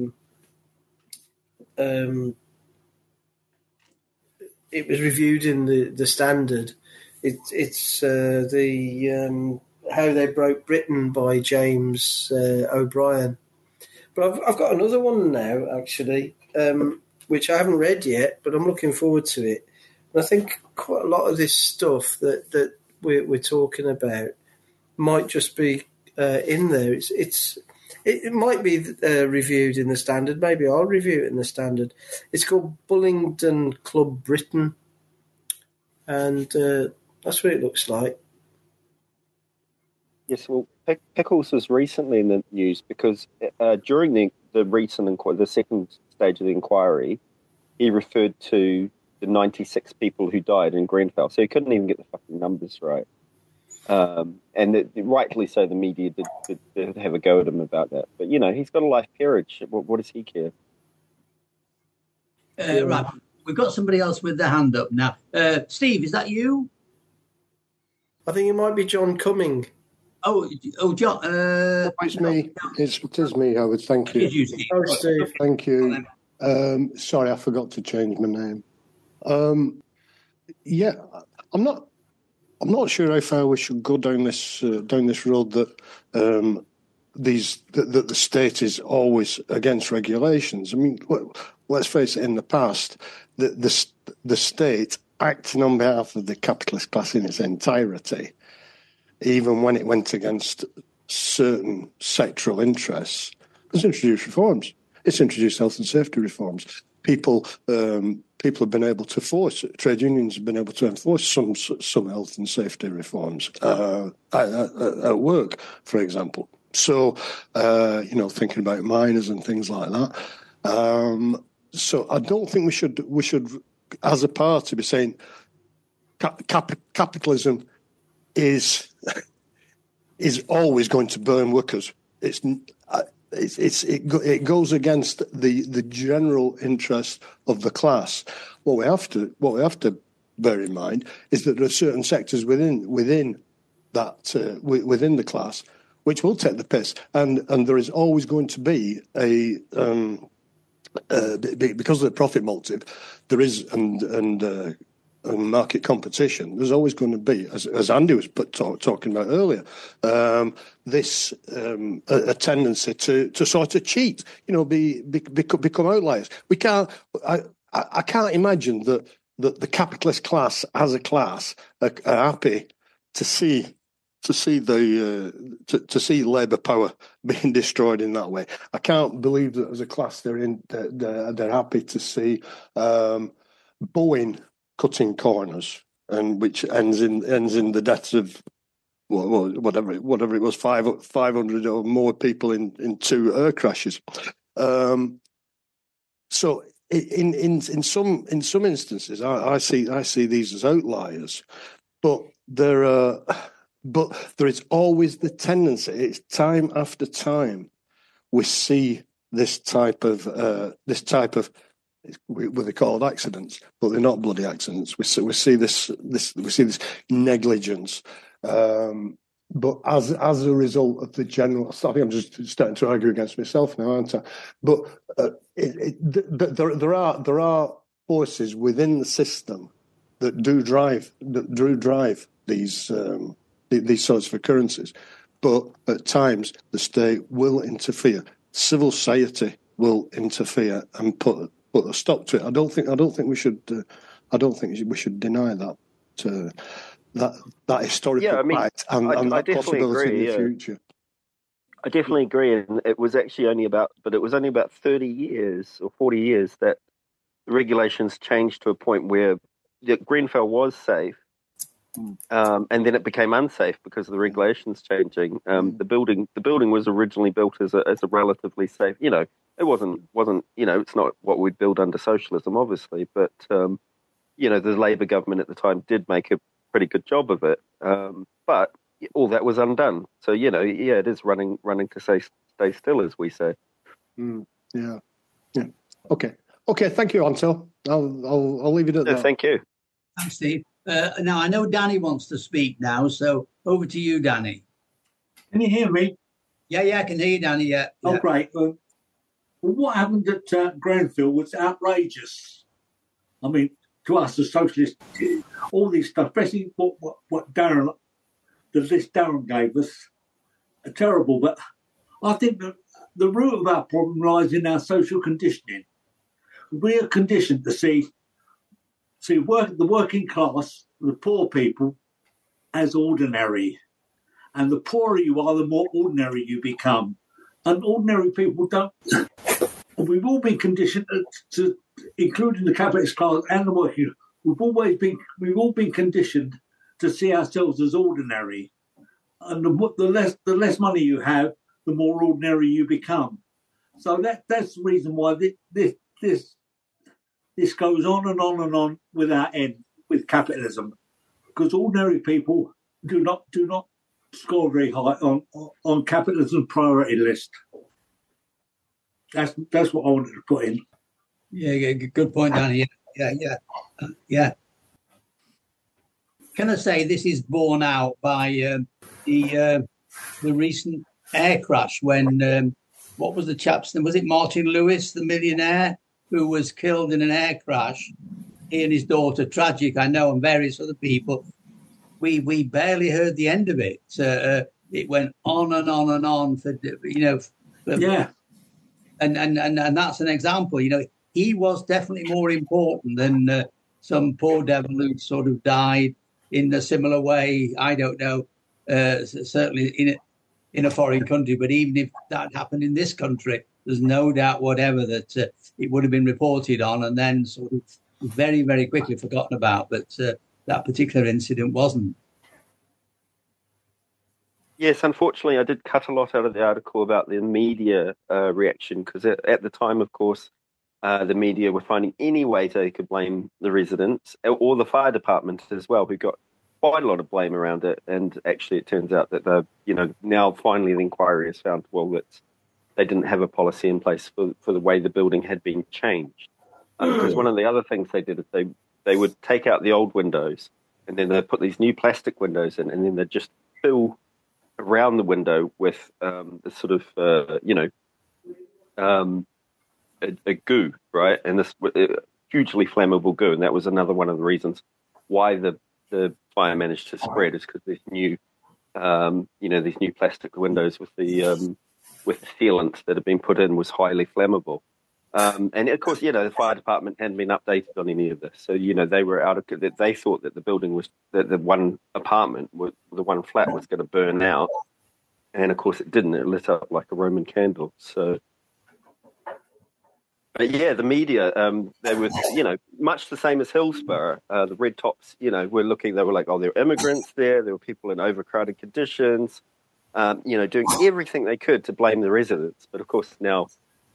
it was reviewed in the Standard. It's the How They Broke Britain by James O'Brien. But I've got another one now, actually, which I haven't read yet, but I'm looking forward to it. And I think quite a lot of this stuff that we're talking about might just be in there. It might be reviewed in the Standard. Maybe I'll review it in the Standard. It's called Bullingdon Club Britain, and that's what it looks like. Yes, well, Pickles was recently in the news because during the recent the second stage of the inquiry, he referred to the 96 people who died in Grenfell, so he couldn't even get the fucking numbers right. And rightfully so, the media did have a go at him about that. But, he's got a life peerage. What does he care? Right, we've got somebody else with their hand up now. Steve, is that you? I think it might be John Cumming. Oh, John. It's me. It is me, Howard. Thank you. Oh, Steve. Thank you. Sorry, I forgot to change my name. I'm not sure how far we should go down this road that that the state is always against regulations. I mean, let's face it. In the past, the state, acting on behalf of the capitalist class in its entirety, even when it went against certain sectoral interests, has introduced reforms. It's introduced health and safety reforms. People have been able to force, trade unions have been able to enforce some health and safety reforms at work, for example. So, thinking about miners and things like that. So I don't think we should, as a party, be saying capitalism is always going to burn workers. It goes against the general interest of the class. What we have to bear in mind is that there are certain sectors within the class which will take the piss, and there is always going to be because of the profit motive, there is and market competition. There's always going to be, as Andy was talking about earlier, this a tendency to sort of cheat, become outliers. We can't. I can't imagine that the capitalist class, as a class, are happy to see labour power being destroyed in that way. I can't believe that as a class they're happy to see Boeing cutting corners, and which ends in the deaths of whatever it was, 500 or more people in two air crashes. So in some instances, I see these as outliers, but there is always the tendency. It's time after time we see this type of what they call accidents, but they're not bloody accidents. We see this negligence, but as a result of the general. I think I'm just starting to argue against myself now, aren't I? But there are forces within the system that do drive these sorts of occurrences. But at times the state will interfere. Civil society will interfere and put a stop to it. I don't think we should. I don't think we should deny that historical fact and that possibility in the future. I definitely agree, and it was actually only about 30 years or 40 years that the regulations changed to a point where Grenfell was safe, and then it became unsafe because of the regulations changing. The building was originally built as a relatively safe. It wasn't. It's not what we'd build under socialism, obviously, but the Labour government at the time did make a pretty good job of it. But all that was undone. So it is running to stay still, as we say. Yeah. Okay. Thank you, Ansel. I'll leave it at that. Thank you. Thanks, Steve. Now I know Danny wants to speak now, so over to you, Danny. Can you hear me? Yeah, I can hear you, Danny. Yeah. Oh, great. Well, what happened at Grenfell was outrageous. I mean, to us as socialists, all this stuff, especially what Darren, the list Darren gave us, are terrible. But I think that the root of our problem lies in our social conditioning. We are conditioned to see the working class, the poor people, as ordinary. And the poorer you are, the more ordinary you become. And ordinary people don't. We've all been conditioned to, including the capitalist class and the working. We've all been conditioned to see ourselves as ordinary. And the less money you have, the more ordinary you become. So that's the reason why this goes on and on and on without end with capitalism, because ordinary people do not score very high on capitalism's priority list. That's what I wanted to put in. Yeah, good point, Danny. Yeah. Can I say this is borne out by the recent air crash when what was the chap's name? Was it Martin Lewis, the millionaire, who was killed in an air crash? He and his daughter, tragic, I know, and various other people. We barely heard the end of it. It went on and on and on for. Yeah. And that's an example. He was definitely more important than some poor devil who sort of died in a similar way. I don't know. Certainly in a foreign country, but even if that happened in this country, there's no doubt whatever that it would have been reported on and then sort of very, very quickly forgotten about. But that particular incident wasn't. Yes, unfortunately, I did cut a lot out of the article about the media reaction, because at the time, of course, the media were finding any way they could blame the residents or the fire department as well, who got quite a lot of blame around it. And actually, it turns out that now finally the inquiry has found, well, that they didn't have a policy in place for the way the building had been changed. Because one of the other things they did is they would take out the old windows and then they'd put these new plastic windows in, and then they'd just fill around the window with this sort of, a goo, right? And this hugely flammable goo. And that was another one of the reasons why the fire managed to spread, is because these new, these new plastic windows with the sealant that had been put in was highly flammable. And of course, the fire department hadn't been updated on any of this. So, they were they thought that the building was, that the one apartment, the one flat was going to burn out. And of course it didn't. It lit up like a Roman candle. So, but yeah, the media, they were, much the same as Hillsborough. The Red Tops, they were like, oh, there are immigrants there. There were people in overcrowded conditions, doing everything they could to blame the residents. But of course now,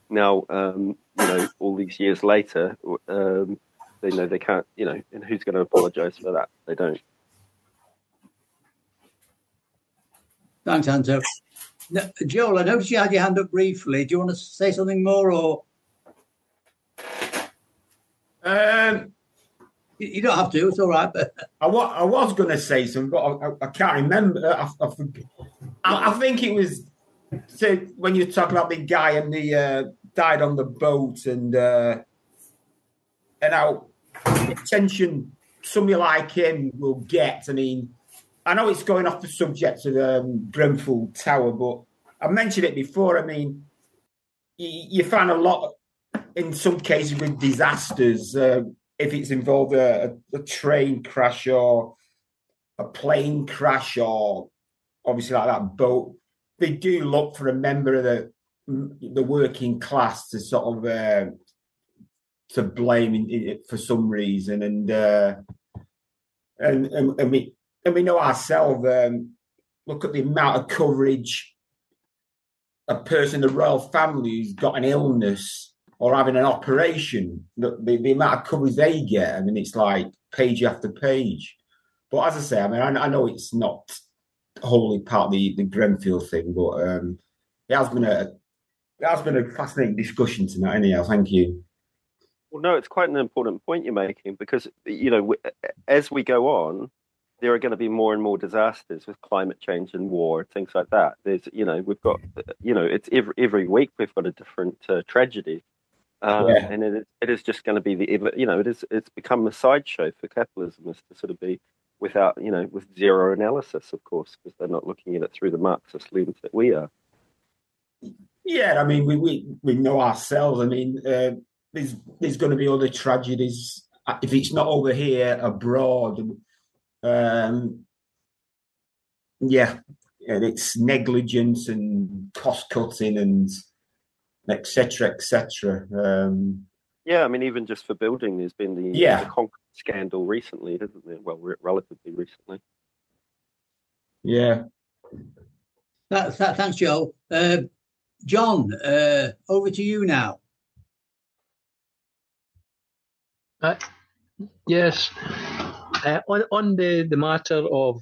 all these years later, they know they can't, and who's going to apologise for that? They don't. Thanks, Anto. Now, Joel, I noticed you had your hand up briefly. Do you want to say something more, or? You don't have to. It's all right. But I was going to say something, but I can't remember. I think it was when you talk about the guy and the died on the boat, and how attention somebody like him will get. I mean, I know it's going off the subject of Grenfell Tower, but I mentioned it before. I mean, you find a lot in some cases with disasters, if it's involved a train crash or a plane crash or obviously like that boat, they do look for a member of the working class to sort of to blame for some reason, and we know ourselves. Look at the amount of coverage a person in the royal family who's got an illness or having an operation. The amount of coverage they get. I mean, it's like page after page. But as I say, I mean, I know it's not wholly part of the Grenfell thing, but it has been a fascinating discussion tonight. Anyhow, thank you. Well, no, it's quite an important point you're making, because as we go on, there are going to be more and more disasters with climate change and war, things like that. There's, we've got, it's every week we've got a different tragedy, and it is just going to be it's become a sideshow for capitalism, is to sort of be without, with zero analysis, of course, because they're not looking at it through the Marxist lens that we are. Yeah, I mean, we know ourselves. I mean, there's going to be other tragedies if it's not over here abroad. yeah, and it's negligence and cost cutting and etc. etc. Yeah, I mean, even just for building, there's been the concrete scandal recently, hasn't there? Well, relatively recently. Yeah. Thanks, Joe. John, over to you now. Yes. On the matter of,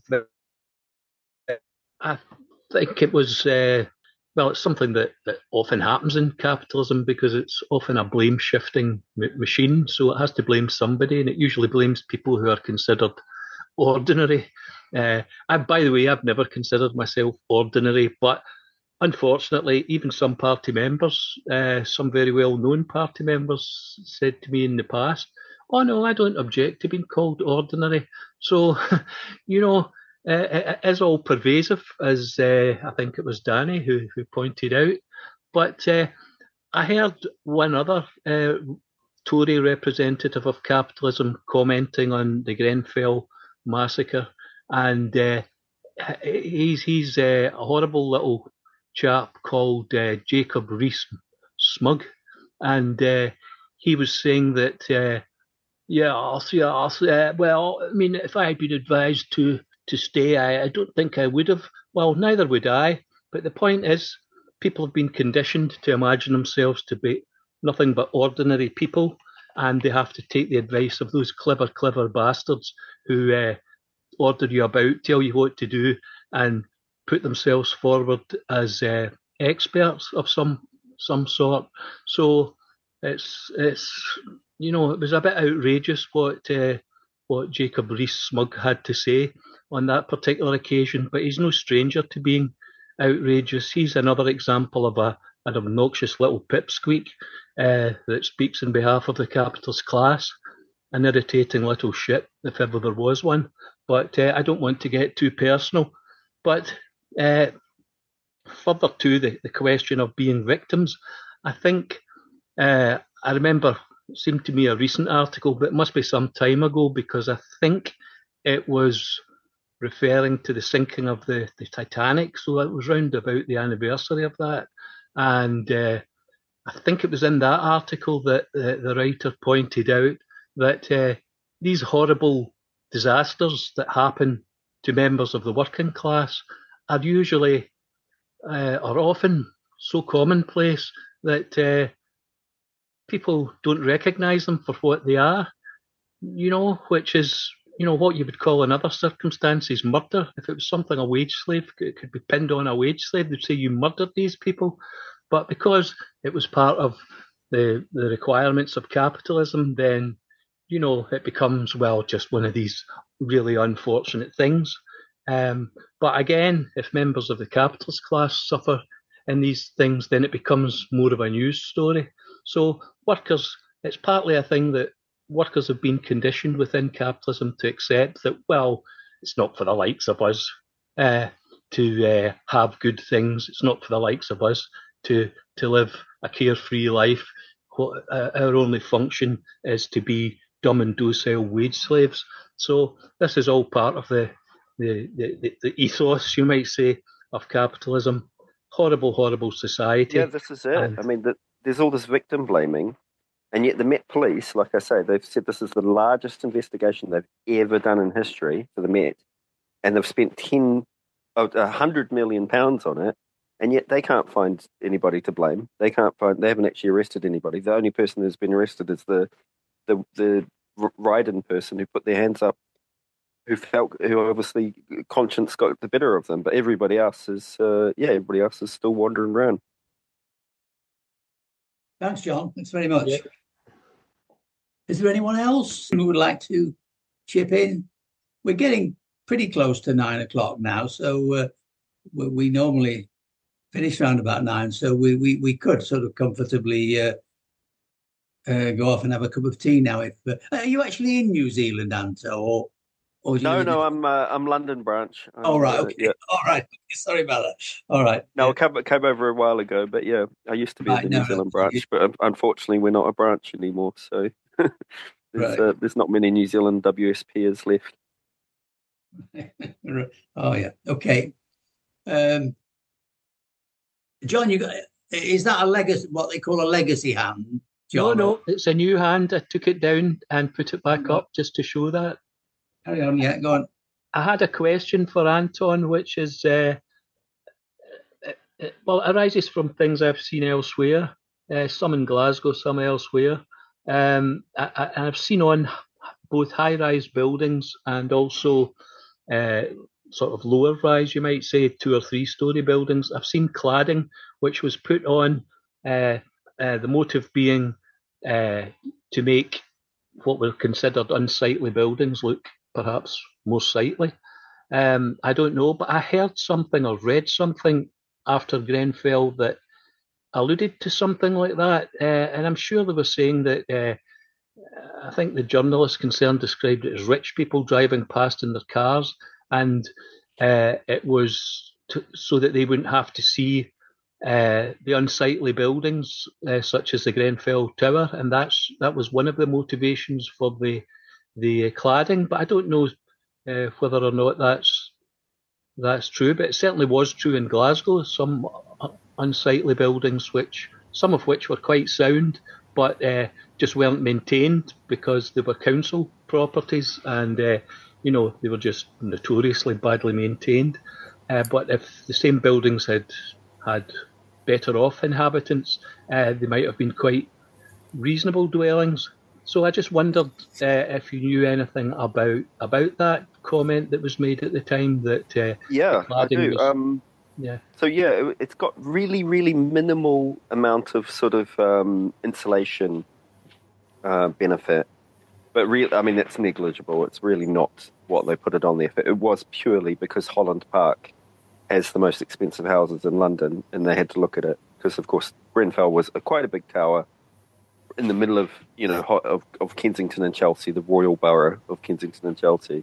I think it was, it's something that often happens in capitalism because it's often a blame-shifting machine, so it has to blame somebody, and it usually blames people who are considered ordinary. By the way, I've never considered myself ordinary, but unfortunately, even some party members, some very well-known party members, said to me in the past, "Oh no, I don't object to being called ordinary." So, it is all pervasive, as I think it was Danny who pointed out. But I heard one other Tory representative of capitalism commenting on the Grenfell massacre, and he's a horrible little chap called Jacob Rees-Mogg, and he was saying that, well, I mean, if I had been advised to stay, I don't think I would have. Well, neither would I. But the point is, people have been conditioned to imagine themselves to be nothing but ordinary people, and they have to take the advice of those clever bastards who order you about, tell you what to do, and put themselves forward as experts of some sort. So it's it was a bit outrageous what Jacob Rees-Mogg had to say on that particular occasion, but he's no stranger to being outrageous. He's another example of an obnoxious little pipsqueak that speaks on behalf of the capitalist class, an irritating little shit, if ever there was one. But I don't want to get too personal. But further to the question of being victims, I think I remember, it seemed to me a recent article, but it must be some time ago, because I think it was referring to the sinking of the Titanic. So it was round about the anniversary of that. And I think it was in that article that the writer pointed out that these horrible disasters that happen to members of the working class are usually, are often so commonplace that people don't recognise them for what they are, which is, what you would call in other circumstances murder. If it was something a wage slave, it could be pinned on a wage slave. They'd say you murdered these people. But because it was part of the requirements of capitalism, then, it becomes, just one of these really unfortunate things. But again, if members of the capitalist class suffer in these things, then it becomes more of a news story. So workers, it's partly a thing that workers have been conditioned within capitalism to accept that, it's not for the likes of us to have good things. It's not for the likes of us to live a carefree life. Our only function is to be dumb and docile wage slaves. So this is all part of the ethos, you might say, of capitalism. Horrible society. Yeah, this is it. I mean, there's all this victim blaming, and yet the Met Police, like I say, they've said this is the largest investigation they've ever done in history for the Met, and they've spent £100 million on it, and yet they can't find anybody to blame. They haven't actually arrested anybody. The only person who's been arrested is the Ryden person who put their hands up, who obviously conscience got the better of them, but everybody else is still wandering around. Thanks, John. Thanks very much. Yeah. Is there anyone else who would like to chip in? We're getting pretty close to 9 o'clock now, so we normally finish around about 9, so we could sort of comfortably go off and have a cup of tea now. Are you actually in New Zealand, Anto, or No, I'm London branch. All right, okay. Yeah. All right. Sorry about that. All right. No, I came over a while ago, but yeah, I used to be in the New Zealand branch, but unfortunately we're not a branch anymore, so there's not many New Zealand WSPers left. Oh yeah. Okay. John, is that a legacy? What they call a legacy hand? John? No, it's a new hand. I took it down and put it back up just to show that. Carry on. Yeah, go on. I had a question for Anton, which is, it arises from things I've seen elsewhere, some in Glasgow, some elsewhere. I've seen on both high-rise buildings and also sort of lower-rise, you might say, 2 or 3 story buildings. I've seen cladding which was put on, the motive being to make what were considered unsightly buildings look perhaps more sightly. I don't know, but I heard something or read something after Grenfell that alluded to something like that, and I'm sure they were saying that I think the journalist concerned described it as rich people driving past in their cars, and it was so that they wouldn't have to see the unsightly buildings such as the Grenfell Tower, and that was one of the motivations for the cladding. But I don't know whether or not that's true, but it certainly was true in Glasgow. Some unsightly buildings, some of which were quite sound, but just weren't maintained because they were council properties, and they were just notoriously badly maintained. But if the same buildings had better off inhabitants, they might have been quite reasonable dwellings. So I just wondered if you knew anything about that comment that was made at the time that I do. It's got really, really minimal amount of sort of insulation benefit, but it's negligible. It's really not what they put it on there. It was purely because Holland Park has the most expensive houses in London, and they had to look at it because, of course, Grenfell was quite a big tower in the middle of of Kensington and Chelsea, the royal borough of Kensington and Chelsea.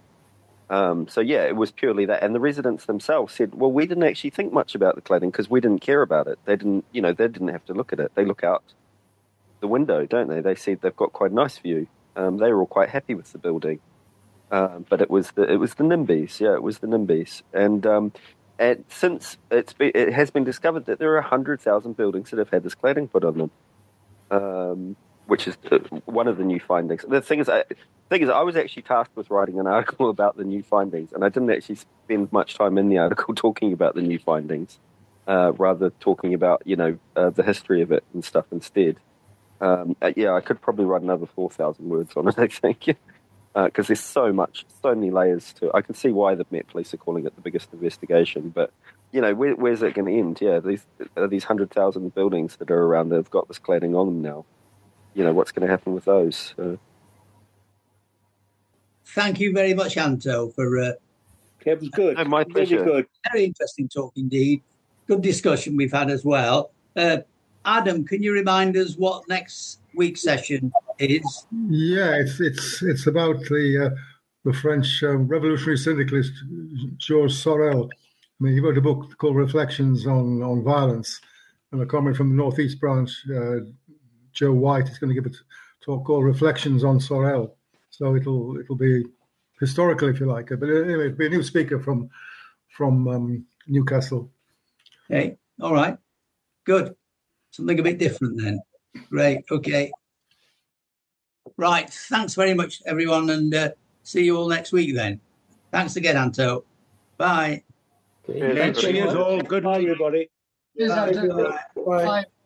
It was purely that, and the residents themselves said, "Well, we didn't actually think much about the cladding because we didn't care about it. They didn't have to look at it. They look out the window, don't they? They said they've got quite a nice view. They were all quite happy with the building, but it was the NIMBYs. Yeah, it was the NIMBYs, and since it has been discovered that there are 100,000 buildings that have had this cladding put on them, which is one of the new findings. The thing is, I was actually tasked with writing an article about the new findings, and I didn't actually spend much time in the article talking about the new findings, rather talking about the history of it and stuff instead. I could probably write another 4,000 words on it, I think, because there's so many layers to it. I can see why the Met Police are calling it the biggest investigation, but where's it going to end? Yeah, these 100,000 buildings that are around that have got this cladding on them now. What's going to happen with those? Thank you very much, Anto, for it was good. My pleasure. Really good. Very interesting talk indeed. Good discussion we've had as well. Adam, can you remind us what next week's session is? Yeah, it's about the French revolutionary syndicalist Georges Sorel. He wrote a book called Reflections on Violence, and a comment from the Northeast branch, Joe White, is going to give a talk called Reflections on Sorel. So it'll be historical, if you like. But anyway, it'll be a new speaker from Newcastle. Okay, all right, good. Something a bit different then. Great, okay. Right, thanks very much, everyone, and see you all next week then. Thanks again, Anto. Bye. Thanks to you all. Good night, everybody. Bye.